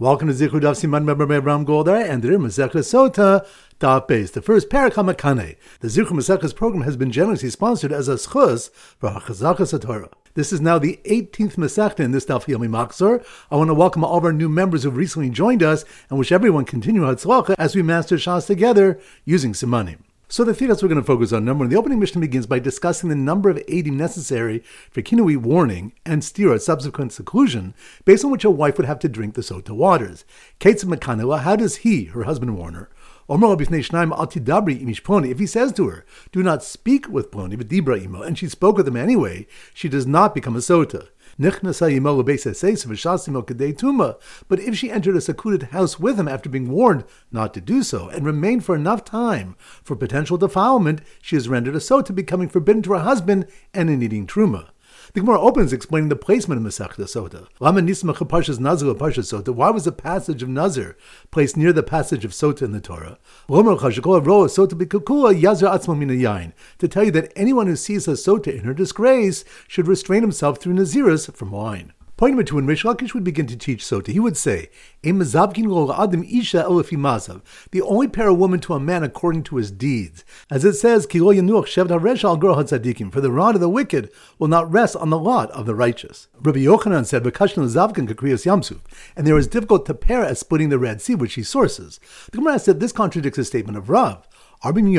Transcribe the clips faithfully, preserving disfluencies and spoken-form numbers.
Welcome to Zichud Daf Siman Meber Ram Goldar and the Masechta Sota Daf Beis, the first Parak HaMakane. The Zichud Masechtas program has been generously sponsored as a schus for Hachazakas HaTorah. This is now the eighteenth Masechta in this Daf Yomi Machzor. I want to welcome all of our new members who have recently joined us and wish everyone continued Hatzlacha as we master Shas together using Simanim. So the thetas we're going to focus on. Number one, the opening Mishnah begins by discussing the number of eidim necessary for kinui warning and stira subsequent seclusion, based on which a wife would have to drink the sota waters. Ketzim Mekanela, how does he, her husband, warn her? Omer b'fnei shnayim al tidabri imish ploni. If he says to her, "Do not speak with ploni, but dibra imo," and she spoke with him anyway, she does not become a sota. But if she entered a secluded house with him after being warned not to do so, and remained for enough time for potential defilement, she is rendered a sota, becoming forbidden to her husband and in eating truma. The Gemara opens explaining the placement of Masechta Sota. Lama nismach parshas Nazir parshas Sota. Why was the passage of Nazir placed near the passage of Sota in the Torah? To tell you that anyone who sees a Sota in her disgrace should restrain himself through Nazirus from wine. Point number two, when Rish Lakish would begin to teach Sota, he would say, the only pair a woman to a man according to his deeds. As it says, for the rod of the wicked will not rest on the lot of the righteous. Rabbi Yochanan said, and there is difficult to pair as splitting the Red Sea, which he sources. The Gemara said this contradicts the statement of Rav. Forty days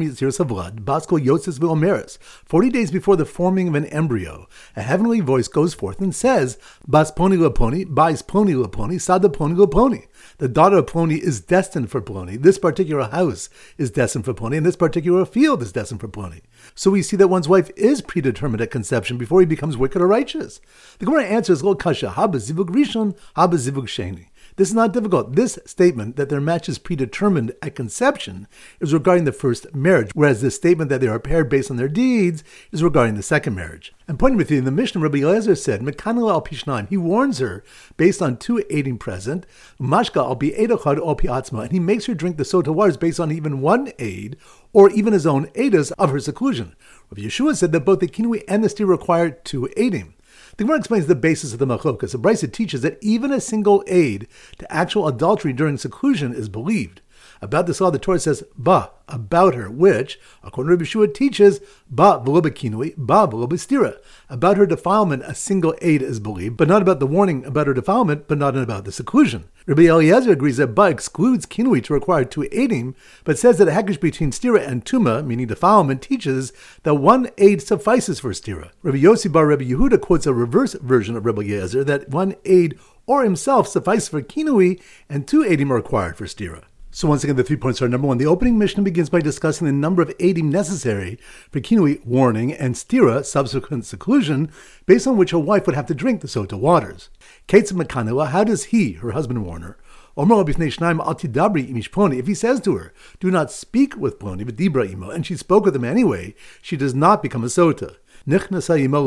before the forming of an embryo, a heavenly voice goes forth and says, Bas poni leponi, bais poni leponi, sada poni leponi. The daughter of Ploni is destined for Ploni. This particular house is destined for Ploni, and this particular field is destined for Ploni. So we see that one's wife is predetermined at conception before he becomes wicked or righteous. The Gemara answers, Lo kasha, haba zivug rishon, haba zivug sheni. This is not difficult. This statement that their match is predetermined at conception is regarding the first marriage, whereas the statement that they are paired based on their deeds is regarding the second marriage. And pointing with you in the Mishnah, Rabbi Eliezer said, Mekanela al pishnaim, he warns her based on two aiding present, Mashka al bi edachad al pi atzma, and he makes her drink the sota waters based on even one aid, or even his own aidas of her seclusion. Rabbi Yeshua said that both the kinui and the steer require two aiding. The Gemara explains the basis of the machlokas. The Brisa teaches that even a single aid to actual adultery during seclusion is believed. About this law, the Torah says, ba, about her, which, according to Rabbi Yeshua, teaches, ba v'lo b'kinui, ba v'lo b'stira. About her defilement, a single aid is believed, but not about the warning about her defilement, but not about the seclusion. Rabbi Eliezer agrees that ba excludes kinui to require two aiding, but says that a hekdesh between stira and tuma, meaning defilement, teaches that one aid suffices for stira. Rabbi Yossi bar Rabbi Yehuda quotes a reverse version of Rabbi Eliezer, that one aid or himself suffices for kinui, and two aidim are required for stira. So once again, the three points are: number one, the opening Mishnah begins by discussing the number of aidim necessary for kinui warning and stira subsequent seclusion, based on which a wife would have to drink the sota waters. Ketzim Mekanela, how does he, her husband, warn her? Omer b'fnei shnayim al tidabri imish ploni. If he says to her, "Do not speak with ploni, but dibra imo," and she spoke with him anyway, she does not become a sota. But if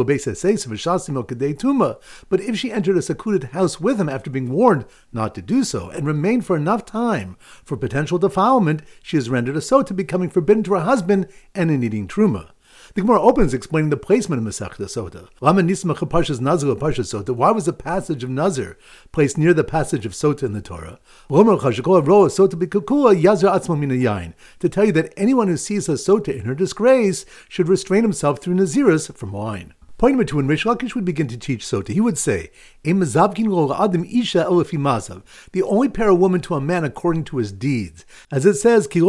she entered a secluded house with him after being warned not to do so, and remained for enough time for potential defilement, she is rendered a sota, becoming forbidden to her husband and in eating truma. The Gemara opens explaining the placement of Masechta Sota. Lama nismach parshas Nazir parshas Sota. Why was the passage of Nazir placed near the passage of Sota in the Torah? To tell you that anyone who sees a Sota in her disgrace should restrain himself through Nazirus from wine. Point number two, when Rish Lakish would begin to teach Sota, he would say, the only pair a woman to a man according to his deeds. As it says, for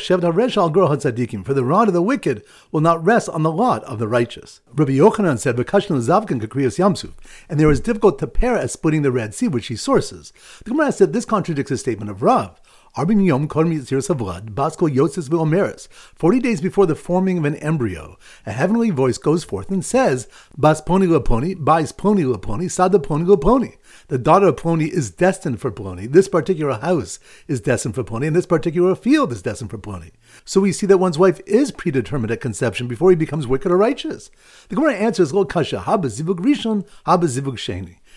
the rod of the wicked will not rest on the lot of the righteous. Rabbi Yochanan said, and there is difficult to pair as splitting the Red Sea, which he sources. The Gemara said this contradicts the statement of Rav. Forty days before the forming of an embryo, a heavenly voice goes forth and says, Bas poni leponi, bais poni leponi, sada poni leponi. The daughter of Ploni is destined for Ploni. This particular house is destined for Ploni, and this particular field is destined for Ploni. So we see that one's wife is predetermined at conception before he becomes wicked or righteous. The Gemara answers, Lo kasha, haba zivug rishon, haba zivug sheni.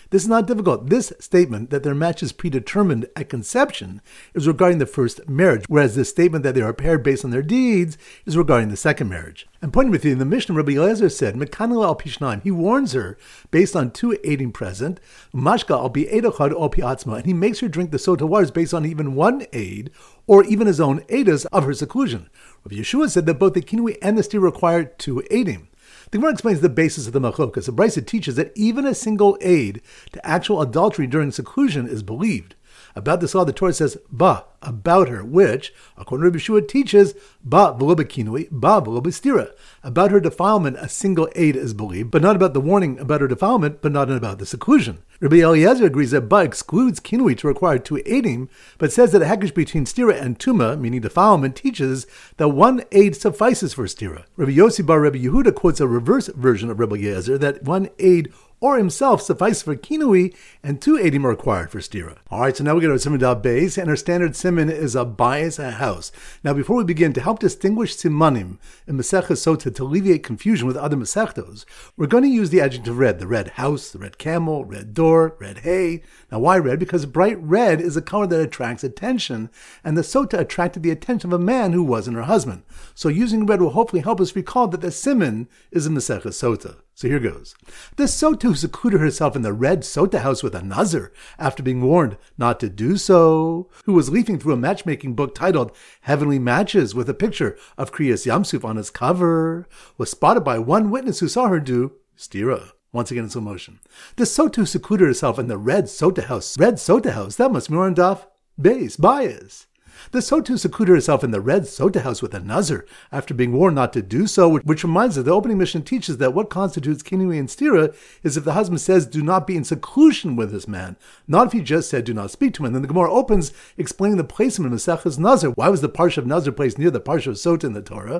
This is not difficult. This statement that their match is predetermined at conception is regarding the first marriage, whereas this statement that they are paired based on their deeds is regarding the second marriage. And pointing with you, in the Mishnah, Rabbi Eliezer said, Mekanel al pishnaim, he warns her based on two aiding present, Mashka al pi edachad al pi atzma, and he makes her drink the sota waters based on even one aid, or even his own aidas of her seclusion. Rabbi Yeshua said that both the kinui and the steer require two aidim. The Gemara explains the basis of the machlokas. The Brisa teaches that even a single aid to actual adultery during seclusion is believed. About this law, the Torah says, ba, about her, which, according to Rabbi Yeshua, teaches, ba v'lo b'kinui, ba v'lo b'stira. About her defilement, a single aid is believed, but not about the warning about her defilement, but not about the seclusion. Rabbi Eliezer agrees that ba excludes kinui to require two aidim, but says that a hekdesh between stira and tuma, meaning defilement, teaches that one aid suffices for stira. Rabbi Yossi bar Rabbi Yehuda quotes a reverse version of Rabbi Eliezer, that one aid or himself suffice for kinui, and two aidim are required for stira. All right, so now we get our siman daf beis, and our standard siman is a bias, a house. Now, before we begin, to help distinguish simanim in Masechah Sota, to alleviate confusion with other Masechtos, we're going to use the adjective red, the red house, the red camel, red door, red hay. Now, why red? Because bright red is a color that attracts attention, and the Sota attracted the attention of a man who wasn't her husband. So using red will hopefully help us recall that the siman is in Masechah Sota. So here goes. The Sota who secluded herself in the red Sota house with a Nazir after being warned not to do so, who was leafing through a matchmaking book titled Heavenly Matches with a picture of Kriyas Yamsuf on its cover, was spotted by one witness who saw her do stira. Once again in slow motion. The Sota who secluded herself in the red Sota house, red Sota house, that must be more on daf beis, bias. The Sota secluded herself in the red Sota house with a Nazir after being warned not to do so, which reminds us the opening Mishnah teaches that what constitutes kinui and stira is if the husband says, do not be in seclusion with this man, not if he just said, do not speak to him. And then the Gemara opens explaining the placement of Masechah's Nazir. Why was the parsha of Nazir placed near the parsha of Sota in the Torah?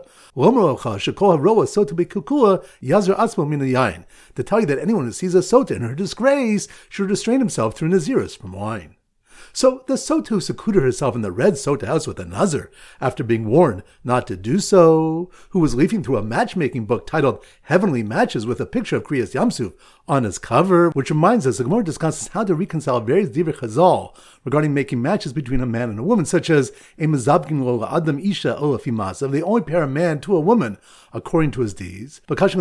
To tell you that anyone who sees a Sota in her disgrace should restrain himself through Naziris from wine. So the Sota who secluded herself in the red Sota house with a Nazir after being warned not to do so, who was leafing through a matchmaking book titled Heavenly Matches with a picture of Kriyas Yamsuf on its cover, which reminds us the Gemara discusses how to reconcile various divrei Chazal regarding making matches between a man and a woman, such as a mezabkin lo adam isha o lefimasa, they only pair a man to a woman according to his deeds. And they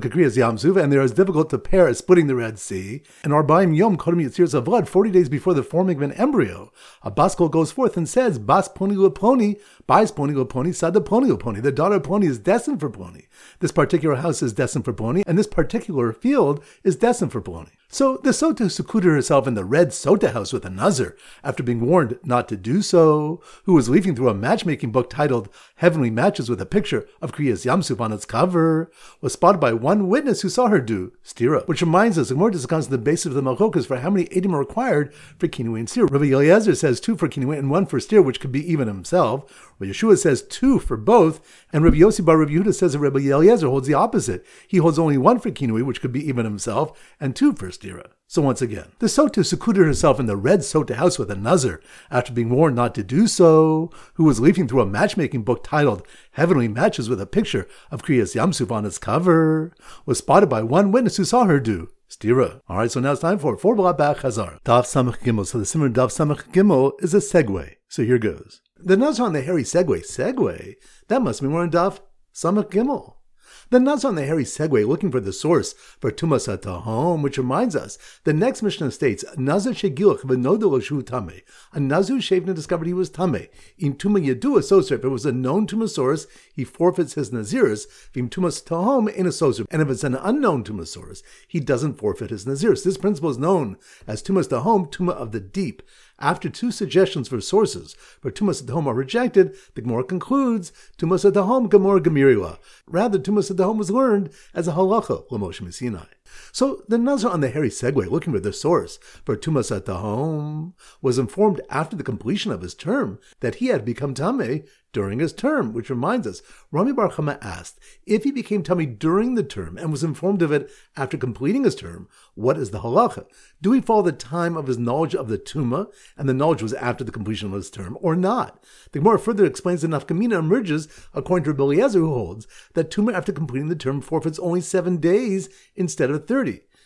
are as difficult to pair as splitting the Red Sea. And Arbaim Yom Kodem Yetziras Avad, forty days before the forming of an embryo, a baskol goes forth and says, Bas Poni Leponi, Bais Poni Leponi, Sada Poni Leponi. The daughter of Poni is destined for Poni. This particular house is destined for Poni, and this particular field is destined for Poni. So the Sota who secluded herself in the red Sota house with a Nazir after being warned not to do so, who was leafing through a matchmaking book titled Heavenly Matches with a picture of Kriyas Yamsuf on its cover, was spotted by one witness who saw her do stira. Which reminds us, the Gemara discusses the basis of the malchokas for how many edim are required for kinui and stira. Rabbi Eliezer says two for kinui and one for stira, which could be even himself. Rabbi Yeshua says two for both, and Rabbi Yossi bar Rabbi Yehuda says that Rabbi Eliezer holds the opposite. He holds only one for kinui, which could be even himself, and two for stira. So once again, the Sota secluded herself in the red Sota house with a Nazir after being warned not to do so, who was leafing through a matchmaking book titled Heavenly Matches with a picture of Kriyas Yamsuf on its cover, was spotted by one witness who saw her do stira. All right, so now it's time for four blat back Chazar. Daf Samach Gimel. So the Simon Daf Samach Gimel is a segue. So here goes. The Nazir on the hairy segue. Segue? That must be more in Daf Samach Gimel. The Nazir on the hairy segue looking for the source for Tumas HaTahom, which reminds us, the next Mishnah states, Nazir Shegilach v'nodel shu tameh. A Nazir shaved and discovered he was tameh. In Tuma Yedua Soser, if it was a known Tuma source, he forfeits his Naziris. V'im Tumas Tahom in a Soser. And if it's an unknown Tuma source, he doesn't forfeit his Naziris. This principle is known as Tumas Tahom, Tuma of the deep. After two suggestions for sources for Tumas HaTahom are rejected, the Gemara concludes, Tumas HaTahom Gemara Gemirila. Rather, Tumas HaTahom was learned as a halacha, L'Moshe Missinai. So the Nazir on the hairy segue, looking for the source for Tumas HaTahom, was informed after the completion of his term that he had become Tameh during his term, which reminds us, Rami Bar Chama asked, if he became Tameh during the term and was informed of it after completing his term, what is the halacha? Do we follow the time of his knowledge of the Tuma, and the knowledge was after the completion of his term, or not? The Gemara further explains that Nafkamina emerges, according to Rabbi Eliezer, who holds that Tuma after completing the term forfeits only seven days instead of thirty.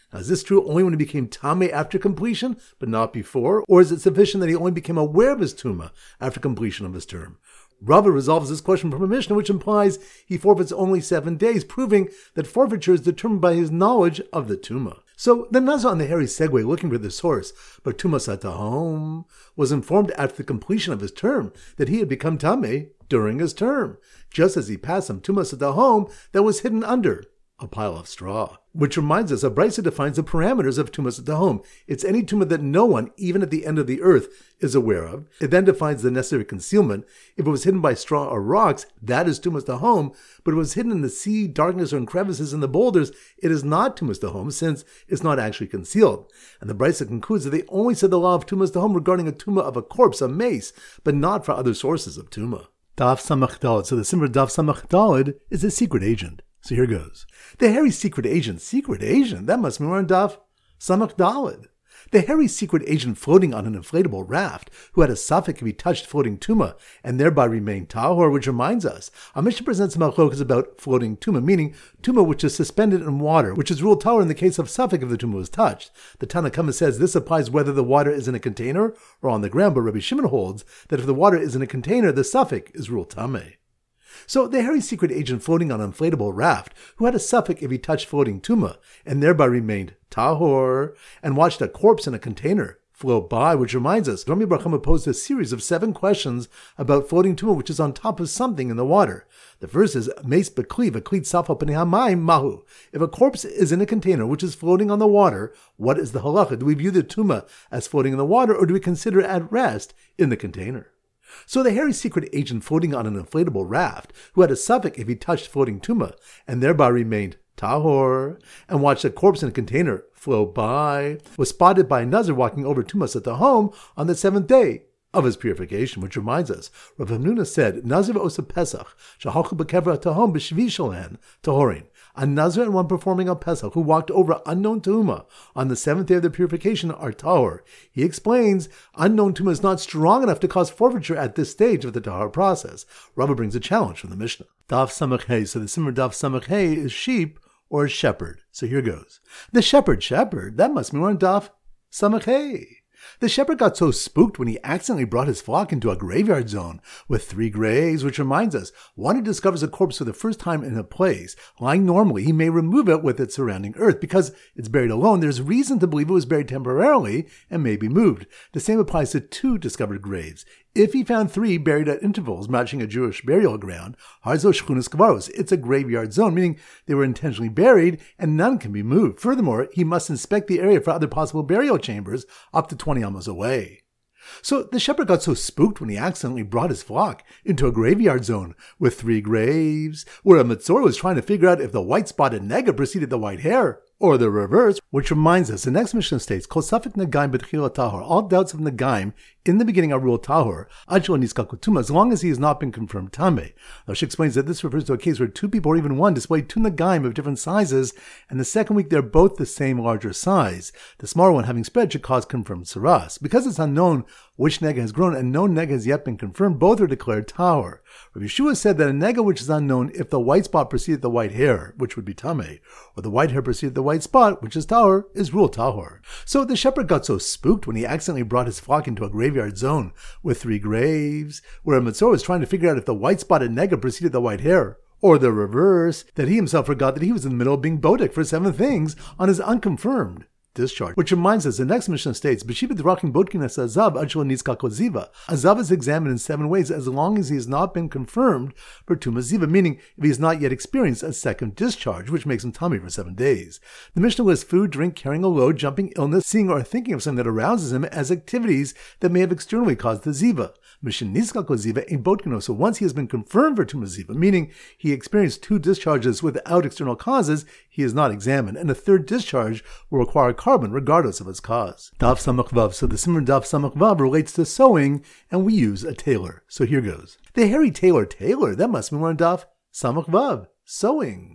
Now, is this true only when he became Tameh after completion, but not before? Or is it sufficient that he only became aware of his Tumah after completion of his term? Rava resolves this question from a Mishnah, which implies he forfeits only seven days, proving that forfeiture is determined by his knowledge of the Tumah. So the Nazir on the hairy segue, looking for the source, but Tumas Atahom, was informed after the completion of his term that he had become Tameh during his term, just as he passed some Tumas Atahom that was hidden under a pile of straw. Which reminds us, a Brisa defines the parameters of Tumas Atahom. It's any tumah that no one, even at the end of the earth, is aware of. It then defines the necessary concealment. If it was hidden by straw or rocks, that is Tumas Atahom. But if it was hidden in the sea, darkness, or in crevices in the boulders, it is not Tumas Atahom, since it's not actually concealed. And the Brisa concludes that they only said the law of Tumas Atahom regarding a tumah of a corpse, a mace, but not for other sources of tumah. Daf Samach Daled. So the symbol Daf Samach Daled is a secret agent. So here goes. The hairy secret agent. Secret agent? That must mean we're on Daf Samach Daled. The hairy secret agent floating on an inflatable raft, who had a suffix if he touched floating tumah, and thereby remained tahor, which reminds us, our Mishnah presents a machlokas about floating tumah, meaning tumah which is suspended in water, which is ruled tahor in the case of suffix if the tumah was touched. The Tanna Kama says this applies whether the water is in a container or on the ground, but Rabbi Shimon holds that if the water is in a container, the suffix is ruled tameh. So the hairy secret agent floating on an inflatable raft, who had a suffix if he touched floating tumah, and thereby remained tahor, and watched a corpse in a container float by, which reminds us, Rami Bar Chama posed a series of seven questions about floating tumah which is on top of something in the water. The first is, Meis bekli v'kli tzaf al pnei hamayim mahu. If a corpse is in a container which is floating on the water, what is the halacha? Do we view the tumah as floating in the water, or do we consider it at rest in the container? So the hairy secret agent floating on an inflatable raft, who had a suffix if he touched floating tumah, and thereby remained tahor, and watched a corpse in a container float by, was spotted by a Nazir walking over Tumas Atahom on the seventh day of his purification, which reminds us, Rav Hamnuna said, Nazir osa Pesach, shahalchu b'kever Atahom b'shvi shalahan tahorin. A Nazir and one performing a Pesach who walked over unknown tumah on the seventh day of their purification are tahor. He explains, unknown tumah is not strong enough to cause forfeiture at this stage of the tahor process. Rava brings a challenge from the Mishnah. Daf Samach Hey. So the simmer Daf Samach Hey is sheep or shepherd. So here goes. The shepherd, shepherd, that must mean we're on Daf Samach Hey. The shepherd got so spooked when he accidentally brought his flock into a graveyard zone with three graves, which reminds us, one who discovers a corpse for the first time in a place, lying normally, he may remove it with its surrounding earth. Because it's buried alone, there's reason to believe it was buried temporarily and may be moved. The same applies to two discovered graves. If he found three buried at intervals matching a Jewish burial ground, Harzo Shchunas Kavaros, it's a graveyard zone, meaning they were intentionally buried and none can be moved. Furthermore, he must inspect the area for other possible burial chambers up to twenty amos away. So the shepherd got so spooked when he accidentally brought his flock into a graveyard zone with three graves, where a Metzora was trying to figure out if the white-spotted nega preceded the white hair, or the reverse, which reminds us, the next Mishnah states, Kol safek negaim b'tchila tahor, all doubts of negaim in the beginning are ruled tahor, adshel niskal tumah, as long as he has not been confirmed tameh. Now she explains that this refers to a case where two people or even one display two negaim of different sizes, and the second week they're both the same larger size. The smaller one having spread should cause confirmed saras. Because it's unknown which nega has grown and no nega has yet been confirmed, both are declared tahor. Rav Yeshua said that a nega which is unknown, if the white spot preceded the white hair, which would be tameh, or the white hair preceded the white spot, which is tahor, is ruled tahor. So the shepherd got so spooked when he accidentally brought his flock into a graveyard zone with three graves, where a Metzora was trying to figure out if the white spotted nega preceded the white hair, or the reverse, that he himself forgot that he was in the middle of being bodek for seven things on his unconfirmed discharge. Which reminds us, the next Mishnah states, B'shiva d'rakim bodkin es azav adshel nizkal koziva. Azav is examined in seven ways as long as he has not been confirmed for tuma ziva, meaning if he has not yet experienced a second discharge, which makes him tummy for seven days. The Mishnah lists food, drink, carrying a load, jumping, illness, seeing or thinking of something that arouses him as activities that may have externally caused the ziva. Mishin nizkal koziva in bodkino. So once he has been confirmed for tuma ziva, meaning he experienced two discharges without external causes, he is not examined, and a third discharge will require carbon regardless of its cause. Daf Samach Vav. So the Simran Daf Samach Vav relates to sewing, and we use a tailor. So here goes. The hairy tailor, tailor, that must mean we're on Daf Samach Vav, sewing.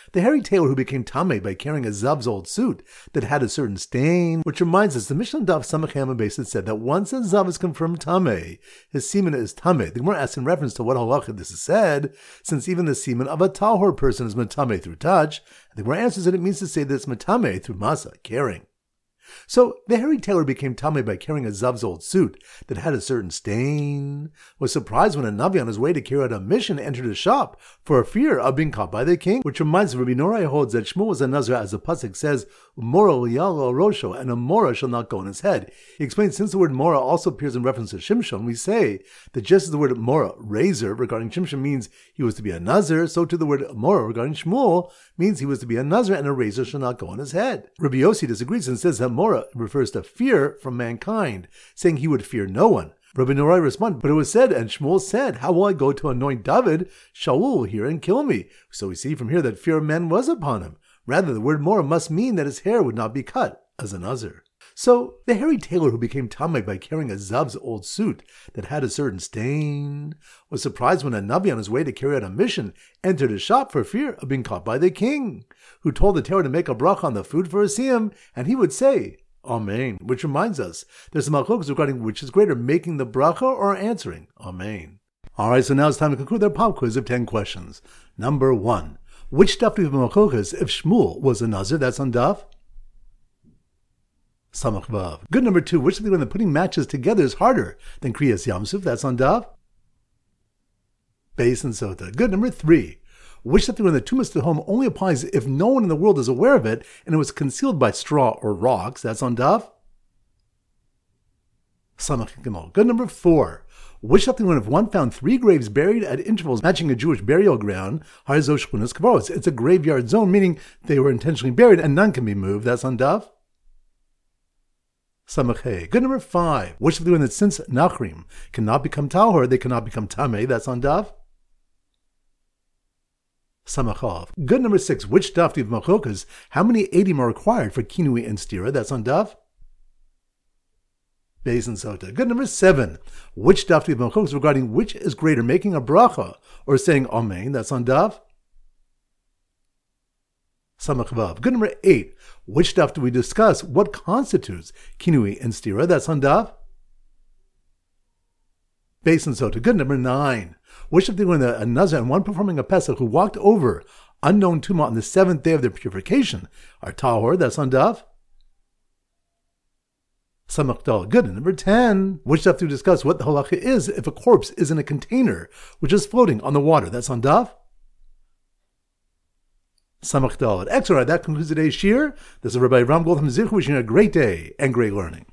The hairy tailor who became tameh by carrying a Zav's old suit that had a certain stain, which reminds us the Mishnah Daf Samach Yam Beis said that once a Zav is confirmed tameh, his semen is tameh. The Gemara asks in reference to what halacha this is said, since even the semen of a tahor person is metameh through touch. And the Gemara answers that it means to say that it's metameh through masa, carrying. So the hairy tailor became tameh by carrying a Zav's old suit that had a certain stain, was surprised when a Navi on his way to carry out a mission entered a shop for fear of being caught by the king, which reminds Rabbi Norai holds that Shmuel was a Nazir, as the pasuk says, Mora yalo rosho, and a mora shall not go on his head. He explains, since the word mora also appears in reference to Shimshon, we say that just as the word mora, razor, regarding Shimshon means he was to be a Nazir, so too the word mora regarding Shmuel means he was to be a Nazir and a razor shall not go on his head. Rabbi Yossi disagrees and says that mora refers to fear from mankind, saying he would fear no one. Rabbi Norai responds, but it was said, and Shmuel said, how will I go to anoint David? Shaul will hear and kill me. So we see from here that fear of men was upon him. Rather, the word mora must mean that his hair would not be cut as a Nazir. So the hairy tailor who became tameh by carrying a Zav's old suit that had a certain stain was surprised when a Navi on his way to carry out a mission entered his shop for fear of being caught by the king, who told the tailor to make a bracha on the food for a siyam, and he would say, Amen, which reminds us, there's some machlokas regarding which is greater, making the bracha or answering Amen. Alright, so now it's time to conclude our pop quiz of ten questions. Number one. Which daf do we have machlokas if Shmuel was a Nazir? That's on daf Samach Vav. Good. Number two. Which of the when the putting matches together is harder than Kriyas Yamsuf? That's on daf Beis and Sota. Good. Number three. Which of the when the Tumas to home only applies if no one in the world is aware of it and it was concealed by straw or rocks? That's on daf Samach Gimel. Good. Number four. Which of the when if one found three graves buried at intervals matching a Jewish burial ground, Harzo Shkunas Kavaros. It's a graveyard zone, meaning they were intentionally buried and none can be moved. That's on daf Samachay. Good. Number five. Which of the when that since Nachrim cannot become Tahor, they cannot become Tameh? That's on daf Samachov. Good. Number six. Which daf do you have machokas? How many eighty are required for Kinui and Stira? That's on daf Beis and Sota. Good. Number seven. Which daf do you have machokas regarding which is greater, making a bracha or saying Amen? That's on daf Samachvav. Good. Number eight. Which daf do we discuss what constitutes Kinui and Stira? That's on daf Beis and Sota. Good. Number nine. Which of the when a Nazir and one performing a Pesach who walked over unknown tumah on the seventh day of their purification are Tahor? That's on daf Samachdal. Good. And number ten. Which daf do we discuss what the halacha is if a corpse is in a container which is floating on the water? That's on daf Samachdal. Excellent. That concludes today's shir. This is Rabbi Ram Goldham Zich wishing you a great day and great learning.